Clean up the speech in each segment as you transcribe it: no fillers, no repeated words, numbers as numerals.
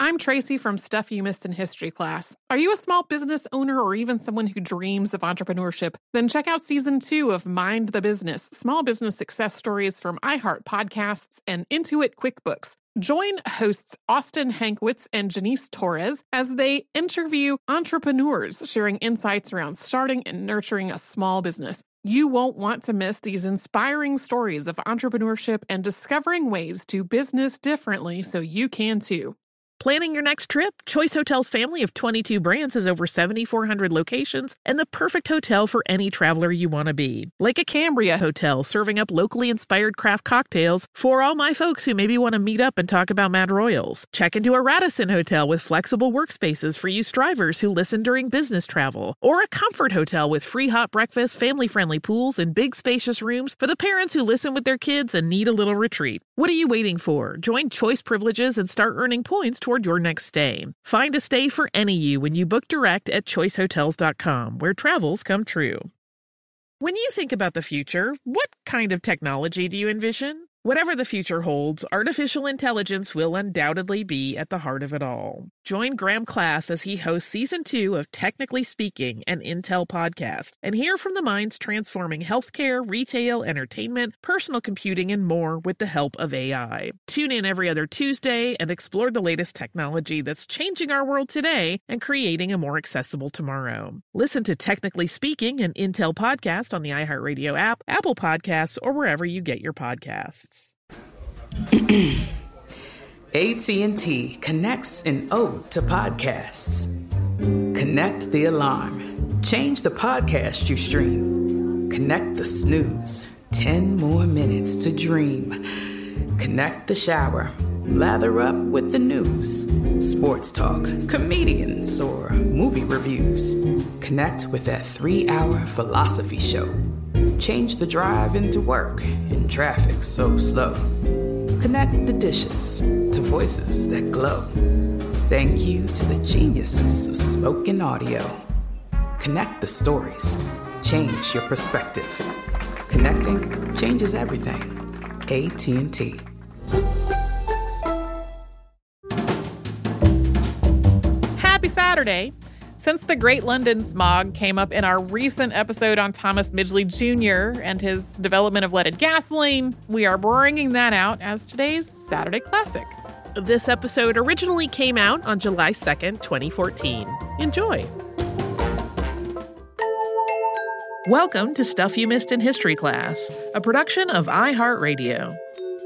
I'm Tracy from Stuff You Missed in History class. Are you a small business owner or even someone who dreams of entrepreneurship? Then check out Season 2 of Mind the Business, small business success stories from iHeart Podcasts and Intuit QuickBooks. Join hosts Austin Hankwitz and Janice Torres as they interview entrepreneurs sharing insights around starting and nurturing a small business. You won't want to miss these inspiring stories of entrepreneurship and discovering ways to business differently so you can too. Planning your next trip? Choice Hotels' family of 22 brands has over 7,400 locations and the perfect hotel for any traveler you want to be. Like a Cambria Hotel, serving up locally inspired craft cocktails for all my folks who maybe want to meet up and talk about Mad Royals. Check into a Radisson Hotel with flexible workspaces for you strivers who listen during business travel. Or a Comfort Hotel with free hot breakfast, family-friendly pools, and big spacious rooms for the parents who listen with their kids and need a little retreat. What are you waiting for? Join Choice Privileges and start earning points toward your next stay. Find a stay for any you when you book direct at choicehotels.com, where travels come true. When you think about the future, what kind of technology do you envision? Whatever the future holds, artificial intelligence will undoubtedly be at the heart of it all. Join Graham Class as he hosts Season 2 of Technically Speaking, an Intel podcast, and hear from the minds transforming healthcare, retail, entertainment, personal computing, and more with the help of AI. Tune in every other Tuesday and explore the latest technology that's changing our world today and creating a more accessible tomorrow. Listen to Technically Speaking, an Intel podcast on the iHeartRadio app, Apple Podcasts, or wherever you get your podcasts. AT&T connects an ode to podcasts. Connect the alarm. Change the podcast you stream. Connect the snooze. 10 more minutes to dream. Connect the shower. Lather up with the news. Sports talk, comedians, or movie reviews. Connect with that 3-hour philosophy show. Change the drive into work in traffic so slow. Connect the dishes to voices that glow. Thank you to the geniuses of spoken audio. Connect the stories. Change your perspective. Connecting changes everything. AT&T. Happy Saturday! Since the Great London Smog came up in our recent episode on Thomas Midgley Jr. and his development of leaded gasoline, we are bringing that out as today's Saturday Classic. This episode originally came out on July 2nd, 2014. Enjoy! Welcome to Stuff You Missed in History Class, a production of iHeartRadio.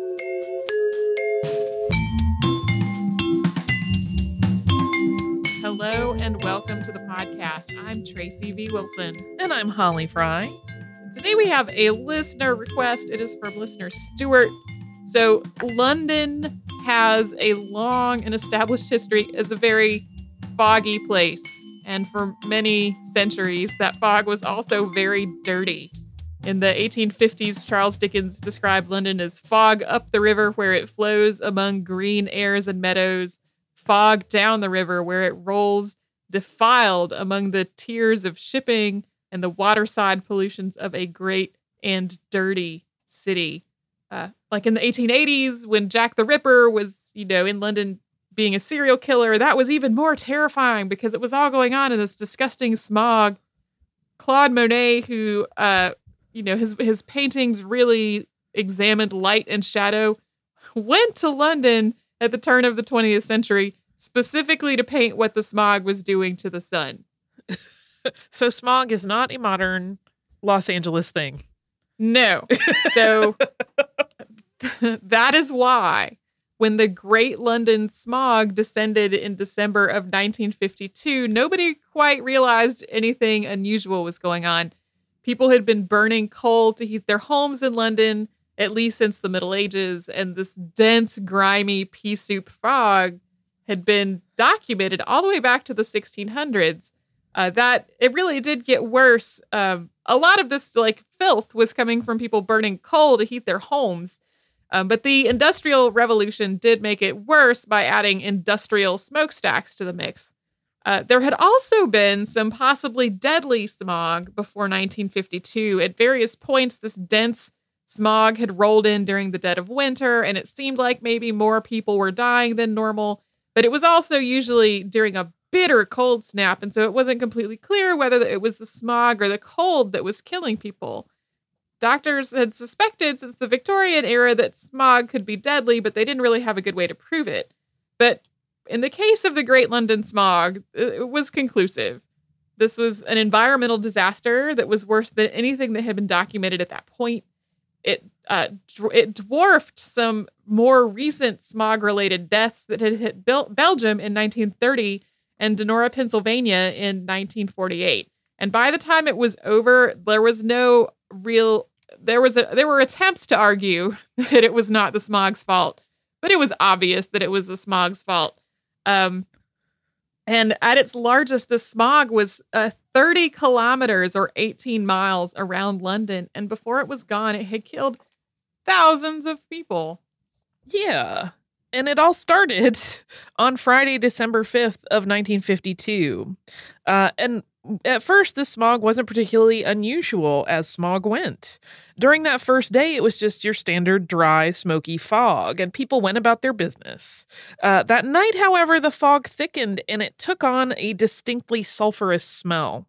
Hello and welcome to the podcast. I'm Tracy V. Wilson. And I'm Holly Fry. Today we have a listener request. It is from listener Stuart. So London has a long and established history as a very foggy place. And for many centuries, that fog was also very dirty. In the 1850s, Charles Dickens described London as fog up the river where it flows among green airs and meadows, fog down the river where it rolls defiled among the tears of shipping and the waterside pollutions of a great and dirty city. Like in the 1880s, when Jack the Ripper was, in London being a serial killer, that was even more terrifying because it was all going on in this disgusting smog. Claude Monet, who, his paintings really examined light and shadow, went to London at the turn of the 20th century, specifically to paint what the smog was doing to the sun. So smog is not a modern Los Angeles thing. No. So that is why when the Great London Smog descended in December of 1952, nobody quite realized anything unusual was going on. People had been burning coal to heat their homes in London, at least since the Middle Ages, and this dense, grimy pea soup fog had been documented all the way back to the 1600s. That it really did get worse. A lot of this filth was coming from people burning coal to heat their homes. But the Industrial Revolution did make it worse by adding industrial smokestacks to the mix. There had also been some possibly deadly smog before 1952. At various points, this dense smog had rolled in during the dead of winter, and it seemed like maybe more people were dying than normal. But it was also usually during a bitter cold snap, and so it wasn't completely clear whether it was the smog or the cold that was killing people. Doctors had suspected since the Victorian era that smog could be deadly, but they didn't really have a good way to prove it. But in the case of the Great London Smog, it was conclusive. This was an environmental disaster that was worse than anything that had been documented at that point. It dwarfed some more recent smog-related deaths that had hit Belgium in 1930 and Donora, Pennsylvania in 1948. And by the time it was over, there were attempts to argue that it was not the smog's fault, but it was obvious that it was the smog's fault. And at its largest, the smog was 30 kilometers or 18 miles around London. And before it was gone, it had killed thousands of people. Yeah. And it all started on Friday, December 5th of 1952. And at first, the smog wasn't particularly unusual as smog went. During that first day, it was just your standard dry, smoky fog, and people went about their business. That night, however, the fog thickened and it took on a distinctly sulfurous smell.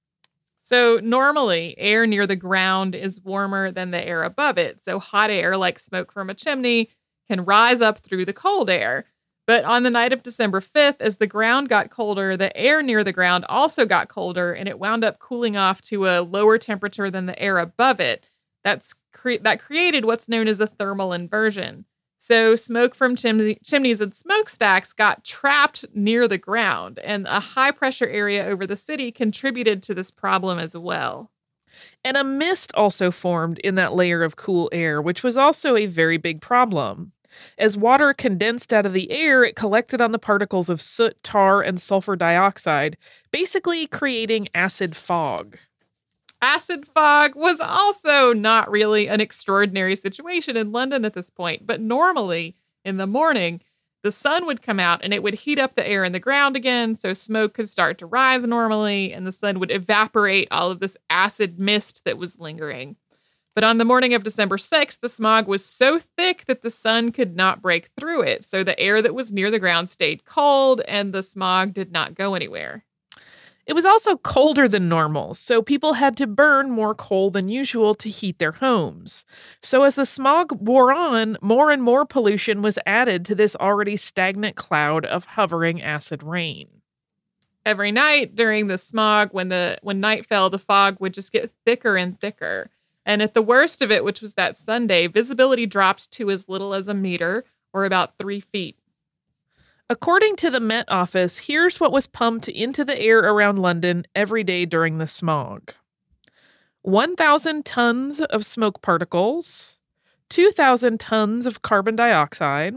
So normally, air near the ground is warmer than the air above it. So hot air, like smoke from a chimney, can rise up through the cold air. But on the night of December 5th, as the ground got colder, the air near the ground also got colder, and it wound up cooling off to a lower temperature than the air above it. That created what's known as a thermal inversion. So smoke from chimneys and smokestacks got trapped near the ground, and a high-pressure area over the city contributed to this problem as well. And a mist also formed in that layer of cool air, which was also a very big problem. As water condensed out of the air, it collected on the particles of soot, tar, and sulfur dioxide, basically creating acid fog. Acid fog was also not really an extraordinary situation in London at this point, but normally in the morning, the sun would come out and it would heat up the air in the ground again, so smoke could start to rise normally, and the sun would evaporate all of this acid mist that was lingering. But on the morning of December 6th, the smog was so thick that the sun could not break through it, so the air that was near the ground stayed cold, and the smog did not go anywhere. It was also colder than normal, so people had to burn more coal than usual to heat their homes. So as the smog wore on, more and more pollution was added to this already stagnant cloud of hovering acid rain. Every night during the smog, when night fell, the fog would just get thicker and thicker. And at the worst of it, which was that Sunday, visibility dropped to as little as a meter, or about 3 feet. According to the Met Office, here's what was pumped into the air around London every day during the smog. 1,000 tons of smoke particles, 2,000 tons of carbon dioxide,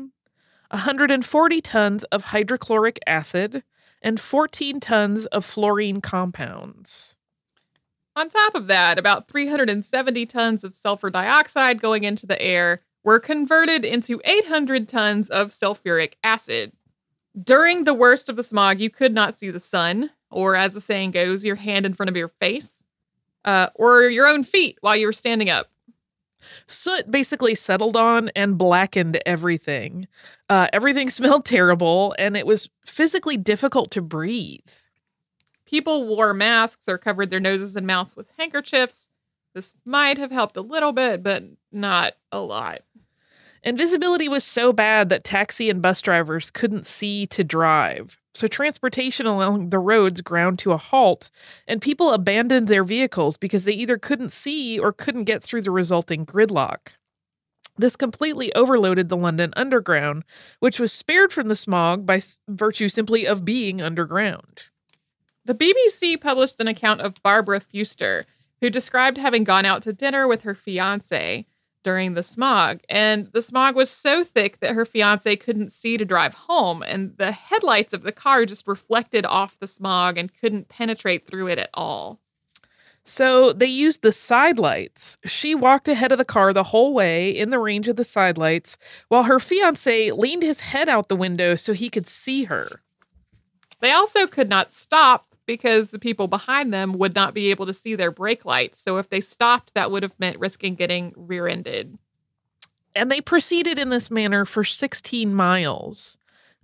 140 tons of hydrochloric acid, and 14 tons of fluorine compounds. On top of that, about 370 tons of sulfur dioxide going into the air were converted into 800 tons of sulfuric acid. During the worst of the smog, you could not see the sun, or as the saying goes, your hand in front of your face, or your own feet while you were standing up. Soot basically settled on and blackened everything. Everything smelled terrible, and it was physically difficult to breathe. People wore masks or covered their noses and mouths with handkerchiefs. This might have helped a little bit, but not a lot. And visibility was so bad that taxi and bus drivers couldn't see to drive. So transportation along the roads ground to a halt, and people abandoned their vehicles because they either couldn't see or couldn't get through the resulting gridlock. This completely overloaded the London Underground, which was spared from the smog by virtue simply of being underground. The BBC published an account of Barbara Fuster, who described having gone out to dinner with her fiancé during the smog. And the smog was so thick that her fiancé couldn't see to drive home, and the headlights of the car just reflected off the smog and couldn't penetrate through it at all. So they used the side lights. She walked ahead of the car the whole way in the range of the side lights, while her fiancé leaned his head out the window so he could see her. They also could not stop because the people behind them would not be able to see their brake lights. So if they stopped, that would have meant risking getting rear-ended. And they proceeded in this manner for 16 miles.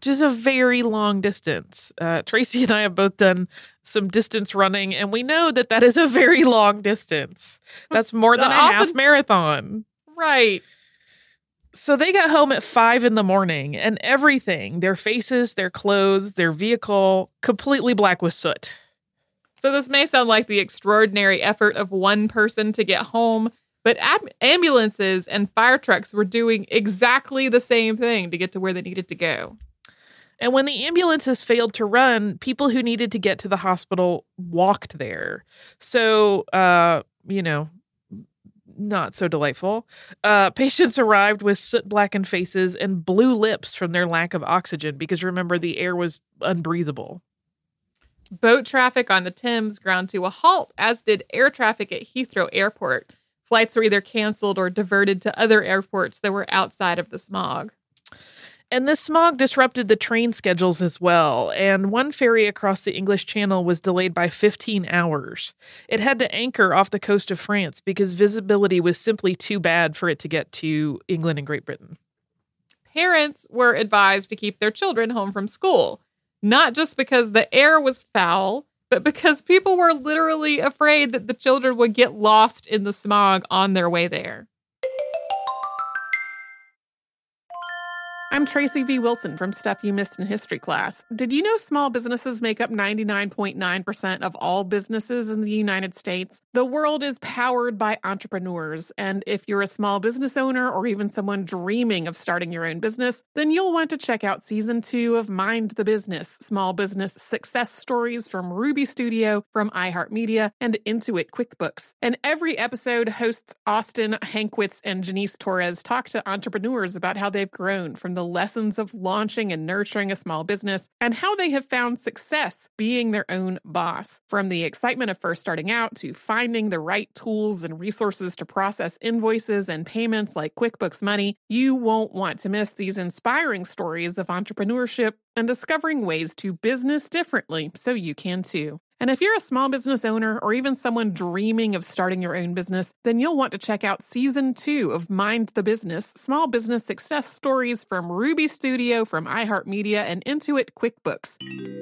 which is a very long distance. Tracy and I have both done some distance running, and we know that is a very long distance. That's more than a half marathon. Right. So they got home at 5 a.m, and everything, their faces, their clothes, their vehicle, completely black with soot. So this may sound like the extraordinary effort of one person to get home, but ambulances and fire trucks were doing exactly the same thing to get to where they needed to go. And when the ambulances failed to run, people who needed to get to the hospital walked there. So, not so delightful. Patients arrived with soot-blackened faces and blue lips from their lack of oxygen because, remember, the air was unbreathable. Boat traffic on the Thames ground to a halt, as did air traffic at Heathrow Airport. Flights were either canceled or diverted to other airports that were outside of the smog. And this smog disrupted the train schedules as well, and one ferry across the English Channel was delayed by 15 hours. It had to anchor off the coast of France because visibility was simply too bad for it to get to England and Great Britain. Parents were advised to keep their children home from school, not just because the air was foul, but because people were literally afraid that the children would get lost in the smog on their way there. I'm Tracy V. Wilson from Stuff You Missed in History class. Did you know small businesses make up 99.9% of all businesses in the United States? The world is powered by entrepreneurs, and if you're a small business owner or even someone dreaming of starting your own business, then you'll want to check out Season 2 of Mind the Business, small business success stories from Ruby Studio, from iHeartMedia, and Intuit QuickBooks. And every episode, hosts Austin Hankwitz and Janice Torres talk to entrepreneurs about how they've grown from the lessons of launching and nurturing a small business and how they have found success being their own boss. From the excitement of first starting out to finding the right tools and resources to process invoices and payments like QuickBooks Money, you won't want to miss these inspiring stories of entrepreneurship and discovering ways to business differently so you can too. And if you're a small business owner or even someone dreaming of starting your own business, then you'll want to check out Season 2 of Mind the Business, small business success stories from Ruby Studio, from iHeartMedia, and Intuit QuickBooks.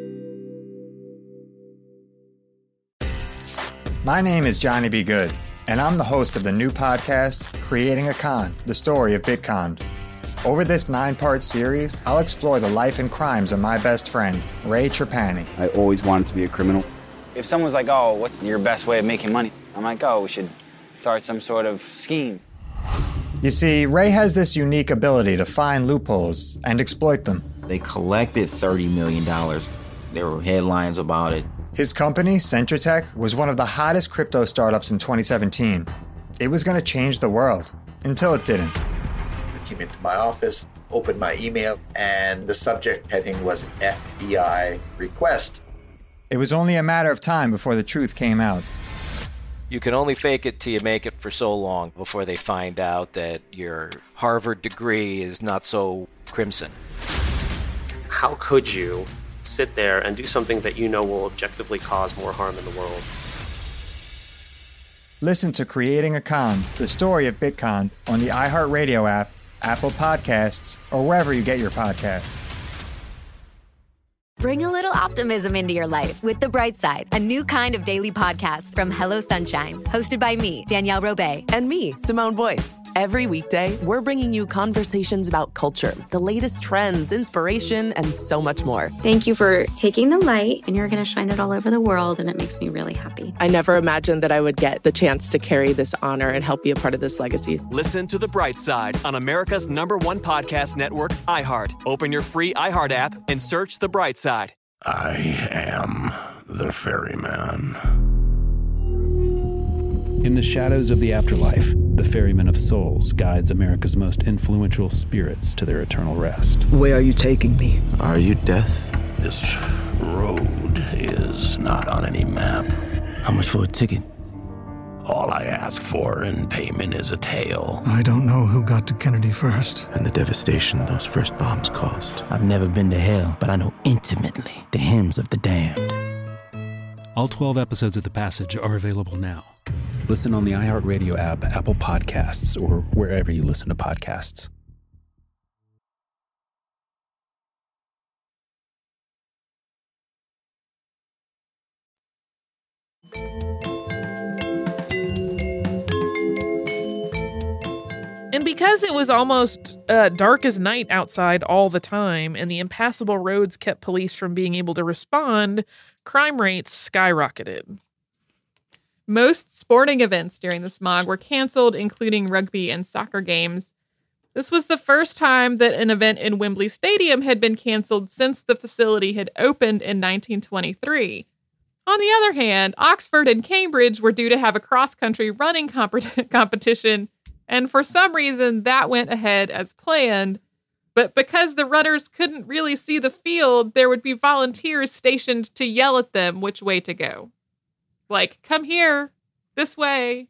My name is Johnny B. Good, and I'm the host of the new podcast, Creating a Con, the story of Bitcon. Over this 9-part series, I'll explore the life and crimes of my best friend, Ray Trapani. I always wanted to be a criminal. If someone's like, oh, what's your best way of making money? I'm like, oh, we should start some sort of scheme. You see, Ray has this unique ability to find loopholes and exploit them. They collected $30 million. There were headlines about it. His company, Centratech, was one of the hottest crypto startups in 2017. It was going to change the world, until it didn't. I came into my office, opened my email, and the subject heading was FBI request. It was only a matter of time before the truth came out. You can only fake it till you make it for so long before they find out that your Harvard degree is not so crimson. How could you sit there and do something that you know will objectively cause more harm in the world? Listen to Creating a Con, the story of Bitcon, on the iHeartRadio app, Apple Podcasts, or wherever you get your podcasts. Bring a little optimism into your life with The Bright Side, a new kind of daily podcast from Hello Sunshine, hosted by me, Danielle Robay. And me, Simone Boyce. Every weekday, we're bringing you conversations about culture, the latest trends, inspiration, and so much more. Thank you for taking the light, and you're going to shine it all over the world, and it makes me really happy. I never imagined that I would get the chance to carry this honor and help be a part of this legacy. Listen to The Bright Side on America's #1 podcast network, iHeart. Open your free iHeart app and search The Bright Side. I am the ferryman. In the shadows of the afterlife, the Ferryman of Souls guides America's most influential spirits to their eternal rest. Where are you taking me? Are you death? This road is not on any map. How much for a ticket? All I ask for in payment is a tale. I don't know who got to Kennedy first. And the devastation those first bombs caused. I've never been to hell, but I know intimately the hymns of the damned. All 12 episodes of The Passage are available now. Listen on the iHeartRadio app, Apple Podcasts, or wherever you listen to podcasts. And because it was almost dark as night outside all the time, and the impassable roads kept police from being able to respond, crime rates skyrocketed. Most sporting events during the smog were canceled, including rugby and soccer games. This was the first time that an event in Wembley Stadium had been canceled since the facility had opened in 1923. On the other hand, Oxford and Cambridge were due to have a cross-country running competition, and for some reason that went ahead as planned. But because the runners couldn't really see the field, there would be volunteers stationed to yell at them which way to go. Like, come here, this way.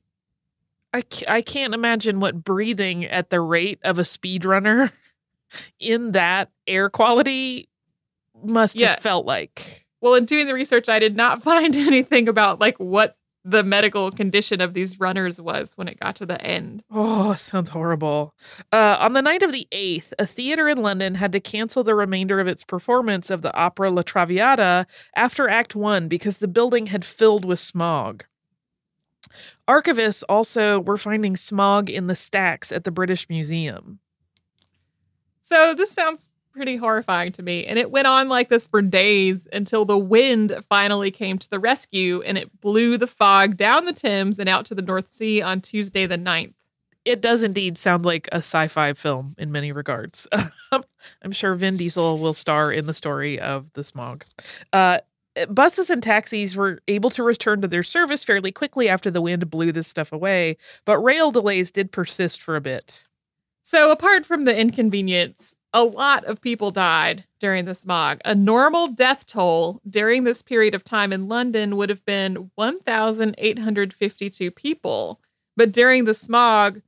I can't imagine what breathing at the rate of a speedrunner in that air quality must have felt like. Well, in doing the research, I did not find anything about like what the medical condition of these runners was when it got to the end. Oh, sounds horrible. On the night of the 8th, a theater in London had to cancel the remainder of its performance of the opera La Traviata after Act 1 because the building had filled with smog. Archivists also were finding smog in the stacks at the British Museum. So this sounds pretty horrifying to me. And it went on like this for days until the wind finally came to the rescue and it blew the fog down the Thames and out to the North Sea on Tuesday the 9th. It does indeed sound like a sci-fi film in many regards. I'm sure Vin Diesel will star in the story of the smog. Buses and taxis were able to return to their service fairly quickly after the wind blew this stuff away, but rail delays did persist for a bit. So apart from the inconvenience, a lot of people died during the smog. A normal death toll during this period of time in London would have been 1,852 people. But during the smog,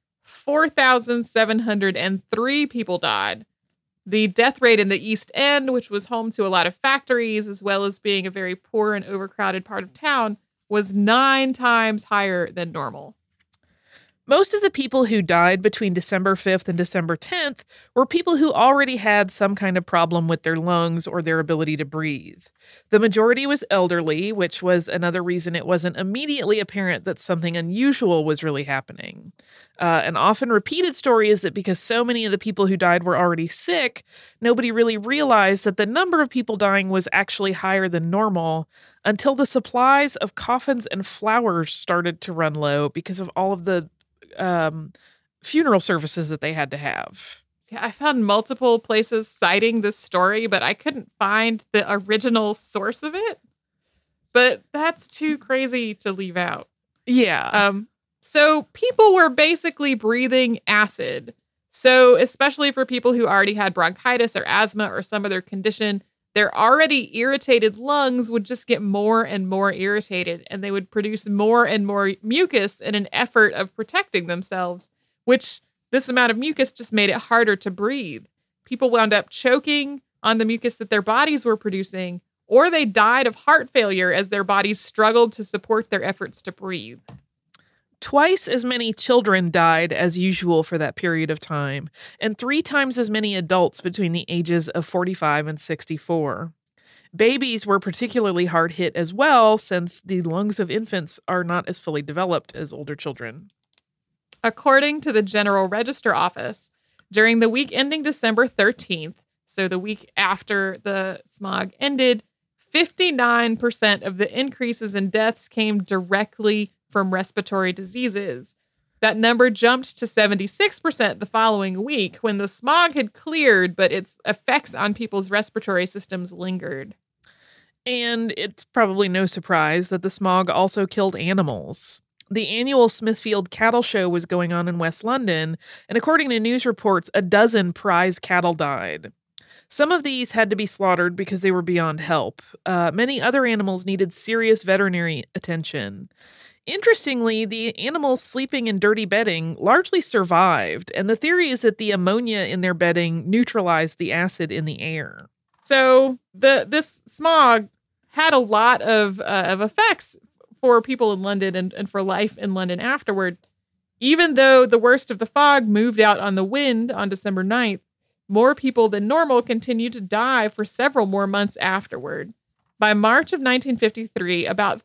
4,703 people died. The death rate in the East End, which was home to a lot of factories, as well as being a very poor and overcrowded part of town, was 9 times higher than normal. Most of the people who died between December 5th and December 10th were people who already had some kind of problem with their lungs or their ability to breathe. The majority was elderly, which was another reason it wasn't immediately apparent that something unusual was really happening. An often repeated story is that because so many of the people who died were already sick, nobody really realized that the number of people dying was actually higher than normal until the supplies of coffins and flowers started to run low because of all of the funeral services that they had to have. Yeah, I found multiple places citing this story, but I couldn't find the original source of it. But that's too crazy to leave out. Yeah. So people were basically breathing acid. So especially for people who already had bronchitis or asthma or some other condition, their already irritated lungs would just get more and more irritated, and they would produce more and more mucus in an effort of protecting themselves, which this amount of mucus just made it harder to breathe. People wound up choking on the mucus that their bodies were producing, or they died of heart failure as their bodies struggled to support their efforts to breathe. Twice as many children died as usual for that period of time, and 3 times as many adults between the ages of 45 and 64. Babies were particularly hard hit as well, since the lungs of infants are not as fully developed as older children. According to the General Register Office, during the week ending December 13th, so the week after the smog ended, 59% of the increases in deaths came directly from respiratory diseases. That number jumped to 76% the following week when the smog had cleared, but its effects on people's respiratory systems lingered. And it's probably no surprise that the smog also killed animals. The annual Smithfield Cattle Show was going on in West London, and according to news reports, 12 prize cattle died. Some of these had to be slaughtered because they were beyond help. Many other animals needed serious veterinary attention. Interestingly, the animals sleeping in dirty bedding largely survived, and the theory is that the ammonia in their bedding neutralized the acid in the air. So this smog had a lot of effects for people in London and for life in London afterward. Even though the worst of the fog moved out on the wind on December 9th, more people than normal continued to die for several more months afterward. By March of 1953, about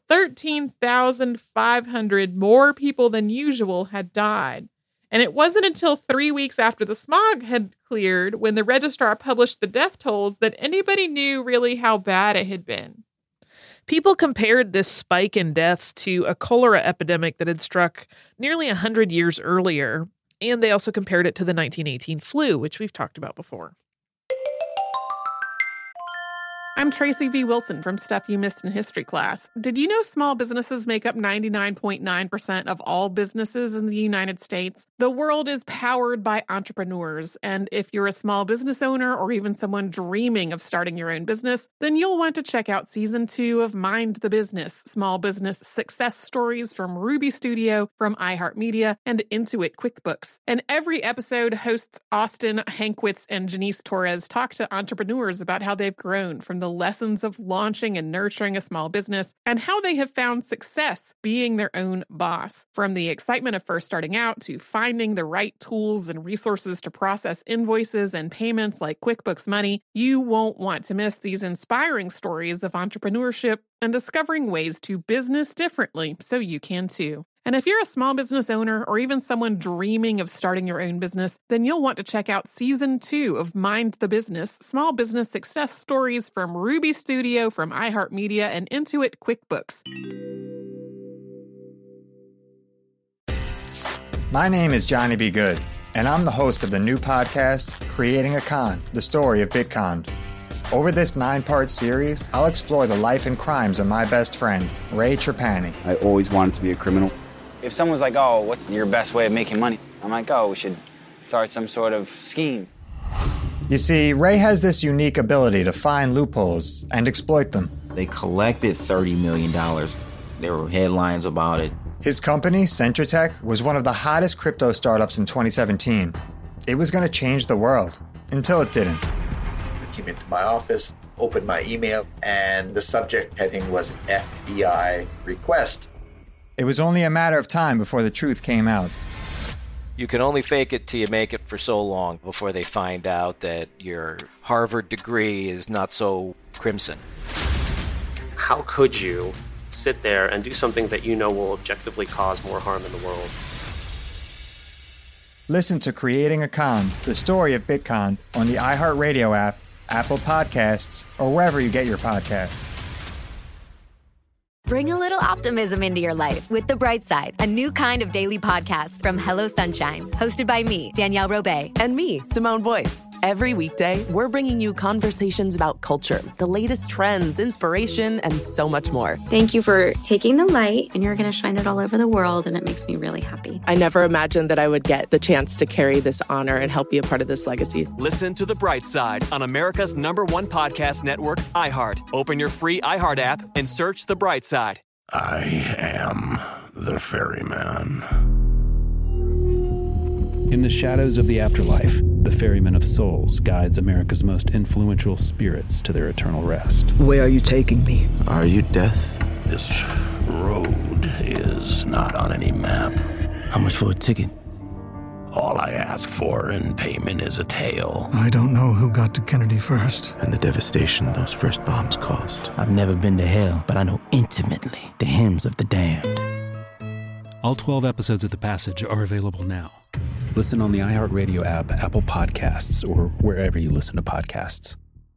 13,500 more people than usual had died. And it wasn't until 3 weeks after the smog had cleared, when the registrar published the death tolls, that anybody knew really how bad it had been. People compared this spike in deaths to a cholera epidemic that had struck nearly 100 years earlier, and they also compared it to the 1918 flu, which we've talked about before. I'm Tracy V. Wilson from Stuff You Missed in History Class. Did you know small businesses make up 99.9% of all businesses in the United States? The world is powered by entrepreneurs, and if you're a small business owner or even someone dreaming of starting your own business, then you'll want to check out Season 2 of Mind the Business, small business success stories from Ruby Studio, from iHeartMedia, and Intuit QuickBooks. And every episode, hosts Austin Hankwitz and Janice Torres talk to entrepreneurs about how they've grown from the lessons of launching and nurturing a small business and how they have found success being their own boss. From the excitement of first starting out to finding the right tools and resources to process invoices and payments like QuickBooks Money, you won't want to miss these inspiring stories of entrepreneurship and discovering ways to business differently so you can too. And if you're a small business owner or even someone dreaming of starting your own business, then you'll want to check out Season 2 of Mind the Business, small business success stories from Ruby Studio, from iHeartMedia, and Intuit QuickBooks. My name is Johnny B. Good, and I'm the host of the new podcast, Creating a Con, the story of Bitcon. Over this 9-part series, I'll explore the life and crimes of my best friend, Ray Trapani. I always wanted to be a criminal. If someone's like, oh, what's your best way of making money? I'm like, oh, we should start some sort of scheme. You see, Ray has this unique ability to find loopholes and exploit them. They collected $30 million. There were headlines about it. His company, Centratech, was one of the hottest crypto startups in 2017. It was going to change the world, until it didn't. I came into my office, opened my email, and the subject heading was FBI request. It was only a matter of time before the truth came out. You can only fake it till you make it for so long before they find out that your Harvard degree is not so crimson. How could you sit there and do something that you know will objectively cause more harm in the world? Listen to Creating a Con, the story of Bitcon, on the iHeartRadio app, Apple Podcasts, or wherever you get your podcasts. Bring a little optimism into your life with The Bright Side, a new kind of daily podcast from Hello Sunshine, hosted by me, Danielle Robay. And me, Simone Boyce. Every weekday, we're bringing you conversations about culture, the latest trends, inspiration, and so much more. Thank you for taking the light, and you're going to shine it all over the world, and it makes me really happy. I never imagined that I would get the chance to carry this honor and help be a part of this legacy. Listen to The Bright Side on America's #1 podcast network, iHeart. Open your free iHeart app and search The Bright Side. I am the ferryman. In the shadows of the afterlife, the Ferryman of Souls guides America's most influential spirits to their eternal rest. Where are you taking me? Are you death? This road is not on any map. How much for a ticket? All I ask for in payment is a tale. I don't know who got to Kennedy first. And the devastation those first bombs caused. I've never been to hell, but I know intimately the hymns of the damned. All 12 episodes of The Passage are available now. Listen on the iHeartRadio app, Apple Podcasts, or wherever you listen to podcasts.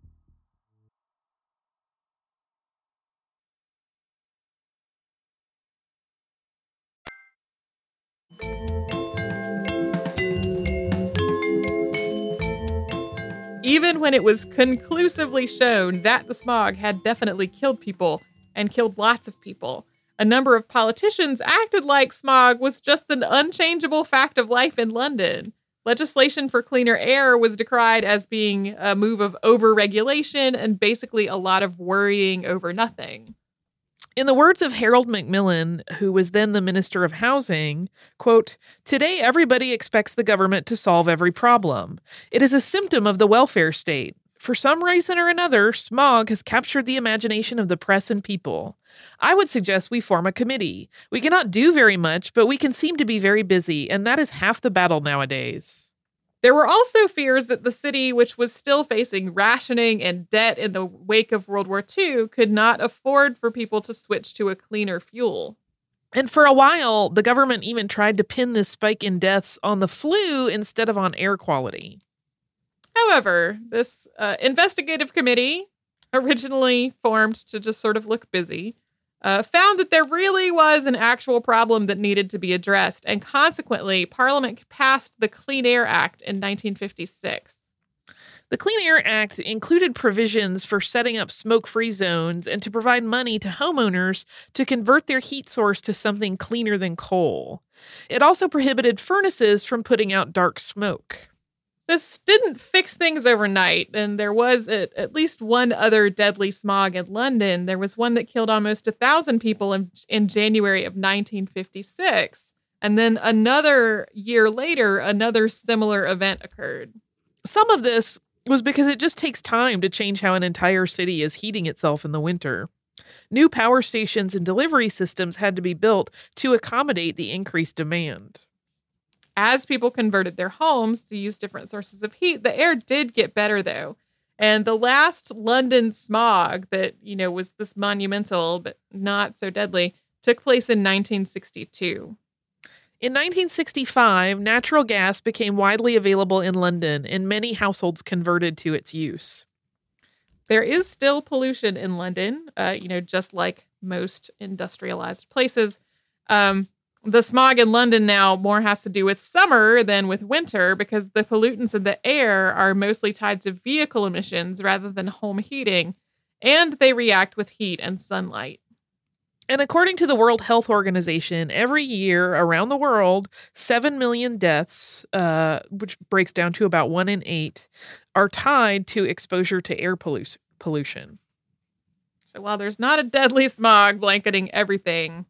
Even when it was conclusively shown that the smog had definitely killed people and killed lots of people, a number of politicians acted like smog was just an unchangeable fact of life in London. Legislation for cleaner air was decried as being a move of over-regulation and basically a lot of worrying over nothing. In the words of Harold Macmillan, who was then the Minister of Housing, quote, "Today everybody expects the government to solve every problem. It is a symptom of the welfare state. For some reason or another, smog has captured the imagination of the press and people. I would suggest we form a committee. We cannot do very much, but we can seem to be very busy, and that is half the battle nowadays." There were also fears that the city, which was still facing rationing and debt in the wake of World War II, could not afford for people to switch to a cleaner fuel. And for a while, the government even tried to pin this spike in deaths on the flu instead of on air quality. However, this investigative committee, originally formed to just sort of look busy, found that there really was an actual problem that needed to be addressed, and consequently, Parliament passed the Clean Air Act in 1956. The Clean Air Act included provisions for setting up smoke-free zones and to provide money to homeowners to convert their heat source to something cleaner than coal. It also prohibited furnaces from putting out dark smoke. This didn't fix things overnight, and there was at least one other deadly smog in London. There was one that killed almost 1,000 people in January of 1956. And then another year later, another similar event occurred. Some of this was because it just takes time to change how an entire city is heating itself in the winter. New power stations and delivery systems had to be built to accommodate the increased demand. As people converted their homes to use different sources of heat, the air did get better, though. And the last London smog that, was this monumental but not so deadly took place in 1962. In 1965, natural gas became widely available in London, and many households converted to its use. There is still pollution in London, just like most industrialized places. The smog in London now more has to do with summer than with winter because the pollutants in the air are mostly tied to vehicle emissions rather than home heating, and they react with heat and sunlight. And according to the World Health Organization, every year around the world, 7 million deaths, which breaks down to about 1 in 8, are tied to exposure to air pollution. So while there's not a deadly smog blanketing everything,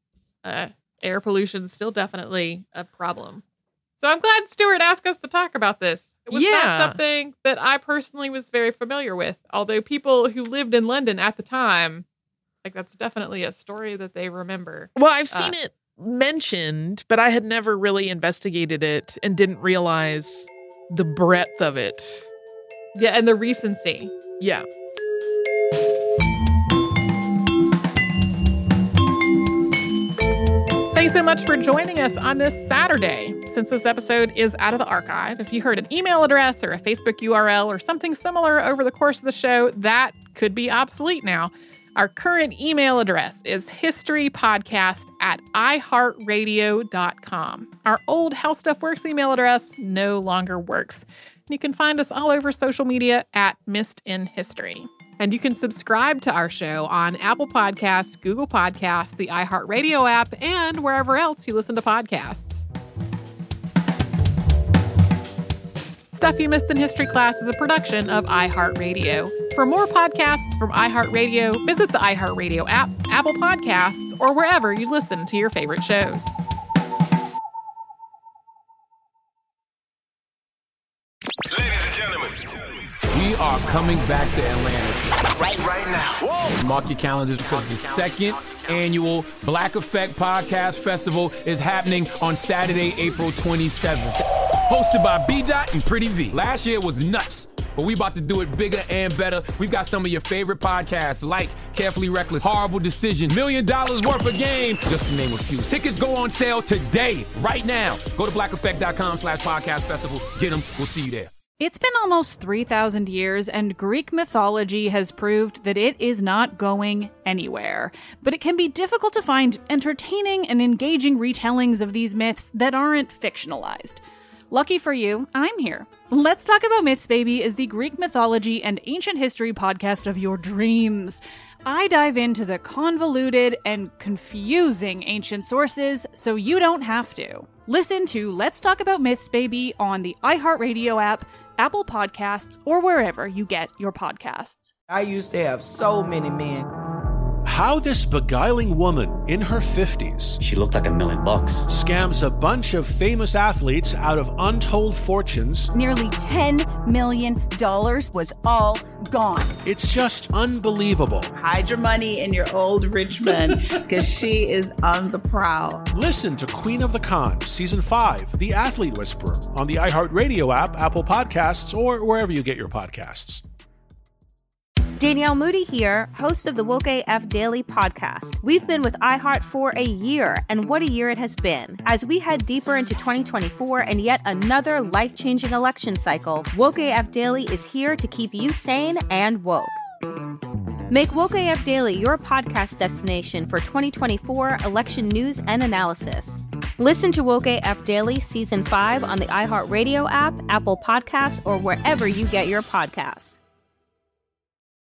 air pollution is still definitely a problem. So I'm glad Stuart asked us to talk about this. It was not something that I personally was very familiar with, although people who lived in London at the time, that's definitely a story that they remember. Well, I've seen it mentioned, but I had never really investigated it and didn't realize the breadth of it. Yeah, and the recency. Yeah. Thanks so much for joining us on this Saturday. Since this episode is out of the archive, if you heard an email address or a Facebook URL or something similar over the course of the show, that could be obsolete now. Our current email address is historypodcast@iheartradio.com. Our old How Stuff Works email address no longer works. You can find us all over social media at Missed in History. And you can subscribe to our show on Apple Podcasts, Google Podcasts, the iHeartRadio app, and wherever else you listen to podcasts. Stuff You Missed in History Class is a production of iHeartRadio. For more podcasts from iHeartRadio, visit the iHeartRadio app, Apple Podcasts, or wherever you listen to your favorite shows. Ladies and gentlemen, we are coming back to Atlanta right now. Whoa. Mark your calendars because the second annual Black Effect Podcast Festival is happening on Saturday, April 27th. Hosted by B-Dot and Pretty V. Last year was nuts, but we about to do it bigger and better. We've got some of your favorite podcasts like Carefully Reckless, Horrible Decision, $1 Million Worth of Game, just to name a few. Tickets go on sale today, right now. Go to blackeffect.com/podcast festival. Get them. We'll see you there. It's been almost 3,000 years, and Greek mythology has proved that it is not going anywhere. But it can be difficult to find entertaining and engaging retellings of these myths that aren't fictionalized. Lucky for you, I'm here. Let's Talk About Myths, Baby is the Greek mythology and ancient history podcast of your dreams. I dive into the convoluted and confusing ancient sources so you don't have to. Listen to Let's Talk About Myths, Baby on the iHeartRadio app, Apple Podcasts, or wherever you get your podcasts. I used to have so many men. how this beguiling woman in her 50s, she looked like $1 million, scams a bunch of famous athletes out of untold fortunes. Nearly $10 million was all gone. It's just unbelievable. Hide your money in your old rich man, because she is on the prowl. Listen to Queen of the Con, Season 5, The Athlete Whisperer, on the iHeartRadio app, Apple Podcasts, or wherever you get your podcasts. Danielle Moody here, host of the Woke AF Daily podcast. We've been with iHeart for a year, and what a year it has been. As we head deeper into 2024 and yet another life-changing election cycle, Woke AF Daily is here to keep you sane and woke. Make Woke AF Daily your podcast destination for 2024 election news and analysis. Listen to Woke AF Daily Season 5 on the iHeartRadio app, Apple Podcasts, or wherever you get your podcasts.